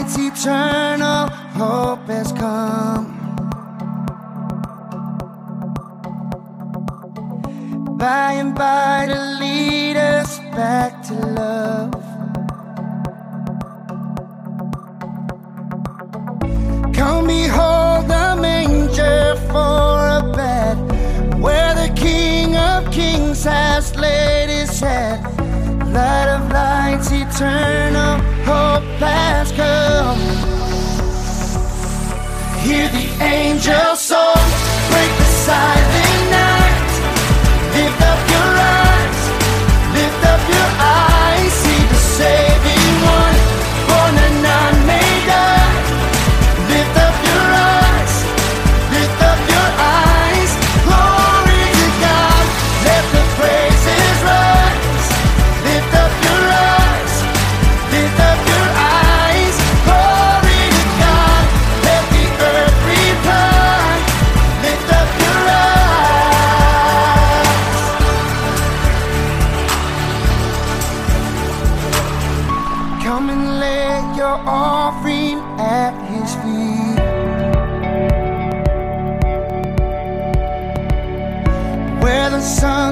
light's eternal hope has come. By and by to lead us back to love. Come behold the manger for a bed, where the King of Kings has laid his head. Light of lights, eternal hope has come. Hear the angels song, break the silent night. Lift up your eyes, lift up your eyes. See the saving one, born that none may die. Lift up your eyes, lift up your eyes. Glory to God, let the praises rise. Lift up your eyes, lift up your eyes. Glory to God, let the earth reply. Lift up your eyes. Come and lay your offering at his feet, where the sun